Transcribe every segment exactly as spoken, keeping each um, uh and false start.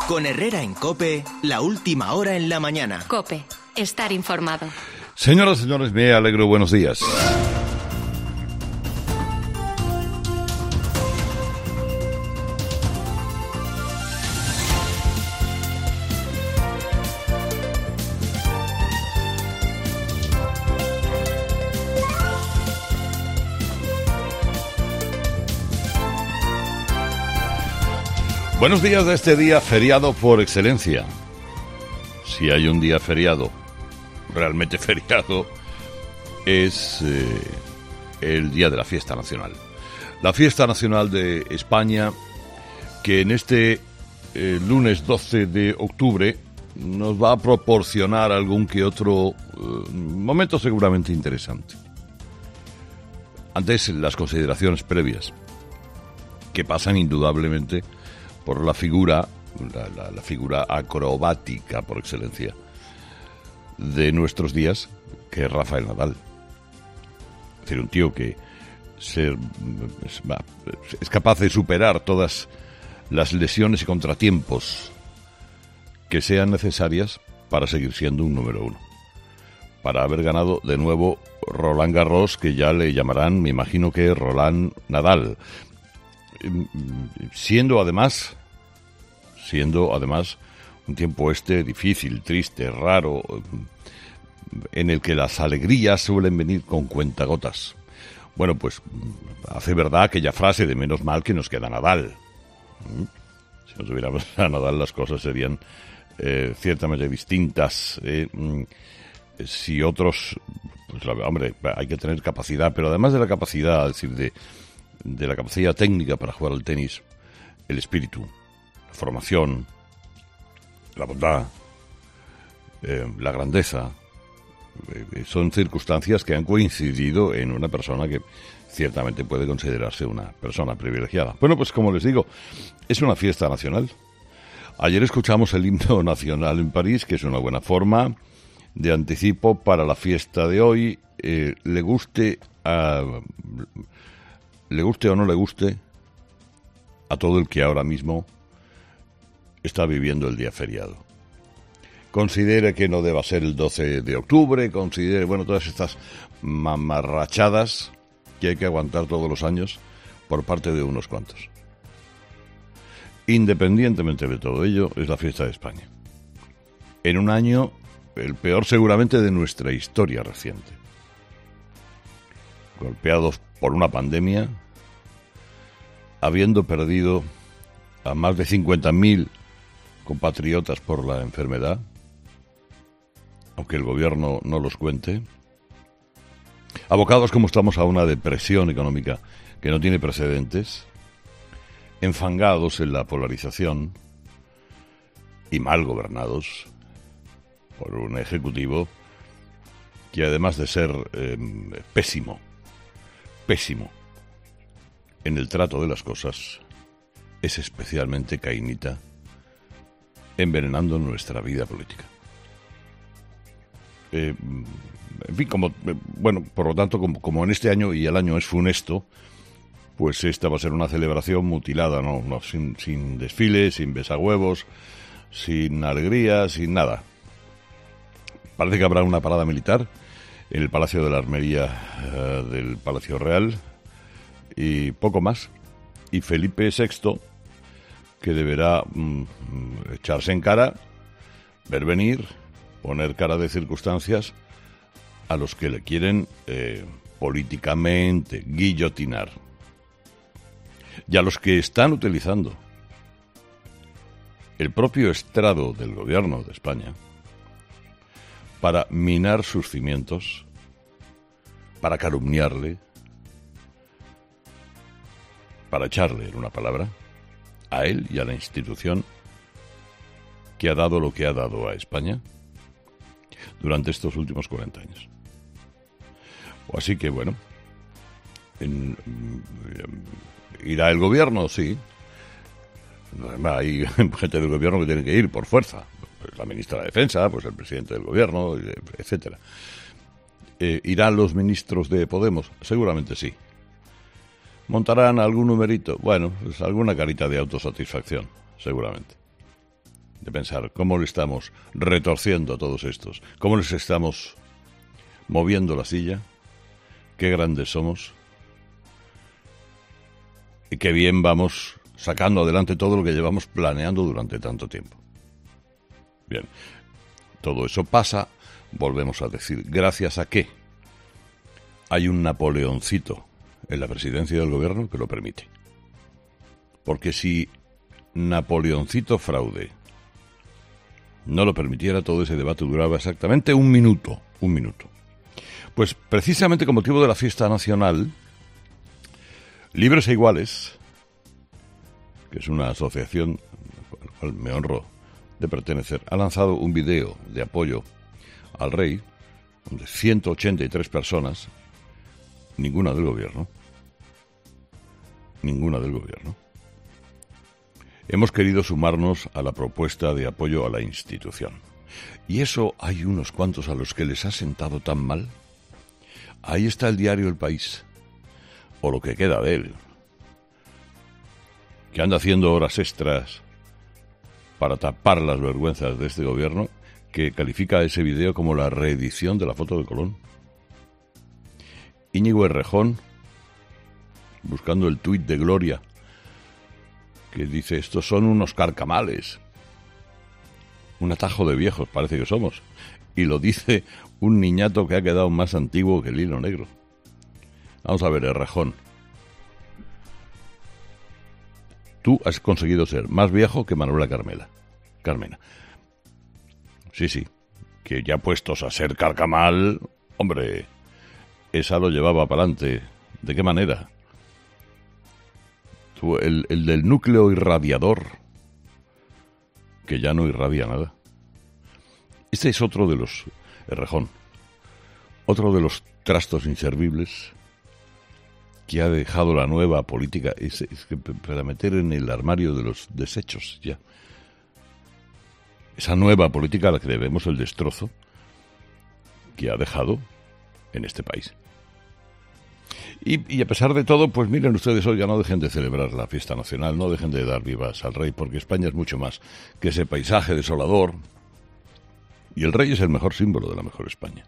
Con Herrera en COPE, la última hora en la mañana. COPE, estar informado. Señoras y señores, me alegro, buenos días. Buenos días de este día feriado por excelencia. Si hay un día feriado, realmente feriado, es eh, el día de la fiesta nacional. La fiesta nacional de España, que en este eh, lunes doce de octubre nos va a proporcionar algún que otro eh, momento seguramente interesante. Antes, las consideraciones previas, que pasan indudablemente por la figura, la, la, la figura acrobática por excelencia de nuestros días, que es Rafael Nadal. Es decir, un tío que ser, es, es capaz de superar todas las lesiones y contratiempos que sean necesarias para seguir siendo un número uno. Para haber ganado de nuevo Roland Garros, que ya le llamarán, me imagino que Roland Nadal. Siendo además, siendo además un tiempo este difícil, triste, raro, en el que las alegrías suelen venir con cuentagotas. Bueno, pues hace verdad aquella frase de menos mal que nos queda Nadal. Si no tuviéramos a Nadal, las cosas serían eh, ciertamente distintas. Eh, si otros, pues, hombre, hay que tener capacidad, pero además de la capacidad, es decir, de de la capacidad técnica para jugar al tenis, el espíritu, la formación, la bondad, eh, la grandeza, eh, son circunstancias que han coincidido en una persona que ciertamente puede considerarse una persona privilegiada. Bueno, pues como les digo, es una fiesta nacional. Ayer escuchamos el himno nacional en París, que es una buena forma de anticipo para la fiesta de hoy. Eh, le guste a... Le guste o no le guste a todo el que ahora mismo está viviendo el día feriado. Considere que no deba ser el doce de octubre, considere, bueno, todas estas mamarrachadas que hay que aguantar todos los años por parte de unos cuantos. Independientemente de todo ello, es la fiesta de España. En un año, el peor seguramente de nuestra historia reciente. Golpeados por una pandemia, habiendo perdido a más de cincuenta mil compatriotas por la enfermedad, aunque el gobierno no los cuente, abocados como estamos a una depresión económica que no tiene precedentes, enfangados en la polarización y mal gobernados por un ejecutivo que, además de ser eh, pésimo, pésimo en el trato de las cosas, es especialmente cainita, envenenando nuestra vida política. Eh, en fin, como, eh, bueno, por lo tanto, como, como en este año y el año es funesto, pues esta va a ser una celebración mutilada, no, no sin, sin desfile, sin besahuevos, sin alegría, sin nada. Parece que habrá una parada militar en el Palacio de la Armería uh, del Palacio Real, y poco más. Y Felipe sexto, que deberá mm, echarse en cara, ver venir, poner cara de circunstancias a los que le quieren eh, políticamente guillotinar. Y a los que están utilizando el propio estrado del gobierno de España para minar sus cimientos, para calumniarle, para echarle, en una palabra, a él y a la institución que ha dado lo que ha dado a España durante estos últimos cuarenta años. Así que, bueno, en, ¿irá el gobierno? Sí. Hay gente del gobierno que tiene que ir por fuerza. Pues la ministra de Defensa, pues el presidente del gobierno, etcétera. Eh, ¿Irán los ministros de Podemos? Seguramente sí. ¿Montarán algún numerito? Bueno, pues alguna carita de autosatisfacción, seguramente. de pensar cómo le estamos retorciendo a todos estos, cómo les estamos moviendo la silla, qué grandes somos y qué bien vamos sacando adelante todo lo que llevamos planeando durante tanto tiempo. Bien, todo eso pasa, volvemos a decir, ¿gracias a qué? Hay un Napoleoncito en la presidencia del gobierno que lo permite. Porque si Napoleoncito fraude no lo permitiera, todo ese debate duraba exactamente un minuto, un minuto. Pues precisamente con motivo de la fiesta nacional, Libres e Iguales, que es una asociación a la cual me honro de pertenecer, ha lanzado un video de apoyo al rey de ciento ochenta y tres personas, ninguna del gobierno, ninguna del gobierno. Hemos querido sumarnos a la propuesta de apoyo a la institución. Y eso hay unos cuantos a los que les ha sentado tan mal. Ahí está el diario El País, o lo que queda de él, que anda haciendo horas extras para tapar las vergüenzas de este gobierno, que califica ese video como la reedición de la foto de Colón. Íñigo Errejón, buscando el tuit de Gloria, que dice, estos son unos carcamales, un atajo de viejos parece que somos, y lo dice un niñato que ha quedado más antiguo que el hilo negro. Vamos a ver, Errejón, tú has conseguido ser más viejo que Manuela Carmela, Carmena. Sí, sí, que ya puestos a ser carcamal, hombre, esa lo llevaba para adelante. ¿De qué manera? El, el del núcleo irradiador, que ya no irradia nada. Este es otro de los, Errejón, otro de los trastos inservibles que ha dejado la nueva política, es, es que para meter en el armario de los desechos ya. Esa nueva política a la que debemos el destrozo que ha dejado en este país. Y, y a pesar de todo, pues miren ustedes, hoy ya no dejen de celebrar la fiesta nacional, no dejen de dar vivas al rey, porque España es mucho más que ese paisaje desolador. Y el rey es el mejor símbolo de la mejor España.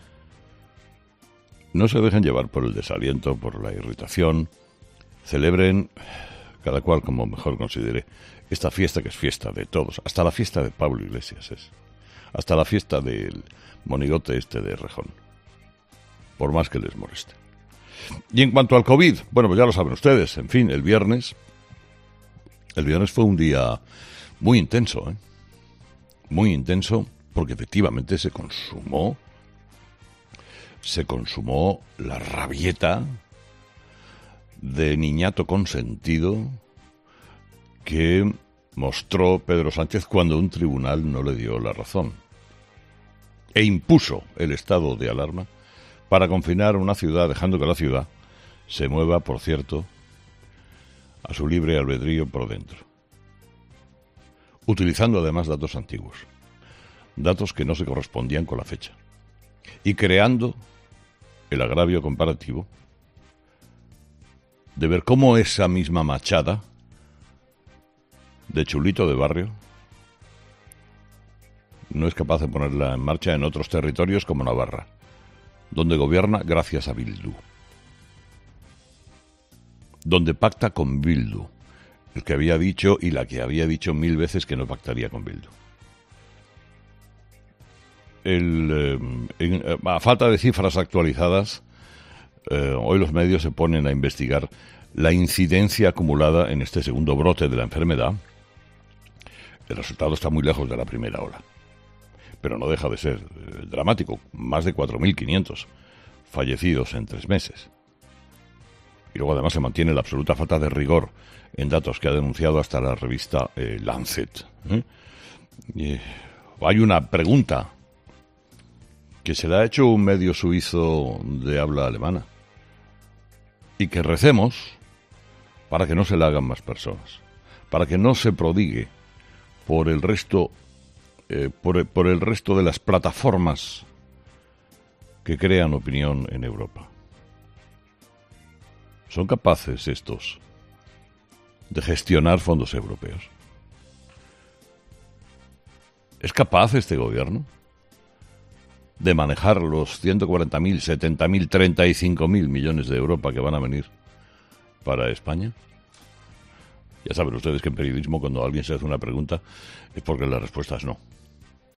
No se dejen llevar por el desaliento, por la irritación. Celebren, cada cual como mejor considere, esta fiesta que es fiesta de todos. Hasta la fiesta de Pablo Iglesias es. Hasta la fiesta del monigote este de Errejón. Por más que les moleste. Y en cuanto al COVID, bueno, pues ya lo saben ustedes. En fin, el viernes... El viernes fue un día muy intenso, ¿eh? Muy intenso, porque efectivamente se consumó... Se consumó la rabieta de niñato consentido que mostró Pedro Sánchez cuando un tribunal no le dio la razón. E impuso el estado de alarma para confinar una ciudad, dejando que la ciudad se mueva, por cierto, a su libre albedrío por dentro. Utilizando además datos antiguos, datos que no se correspondían con la fecha, y creando el agravio comparativo de ver cómo esa misma Machada de chulito de barrio no es capaz de ponerla en marcha en otros territorios como Navarra, donde gobierna gracias a Bildu, donde pacta con Bildu, el que había dicho y la que había dicho mil veces que no pactaría con Bildu. El, eh, en, a falta de cifras actualizadas, eh, hoy los medios se ponen a investigar la incidencia acumulada en este segundo brote de la enfermedad. El resultado está muy lejos de la primera ola, pero no deja de ser eh, dramático. Más de cuatro mil quinientos fallecidos en tres meses. Y luego además se mantiene la absoluta falta de rigor en datos que ha denunciado hasta la revista eh, Lancet. ¿eh? Y hay una pregunta que se le ha hecho un medio suizo de habla alemana, y que recemos para que no se le hagan más personas, para que no se prodigue por el resto, eh, por, por el resto de las plataformas que crean opinión en Europa. ¿Son capaces estos de gestionar fondos europeos? ¿Es capaz este gobierno de manejar los ciento cuarenta mil, setenta mil, treinta y cinco mil millones de Europa que van a venir para España? Ya saben ustedes que en periodismo, cuando alguien se hace una pregunta, es porque la respuesta es no.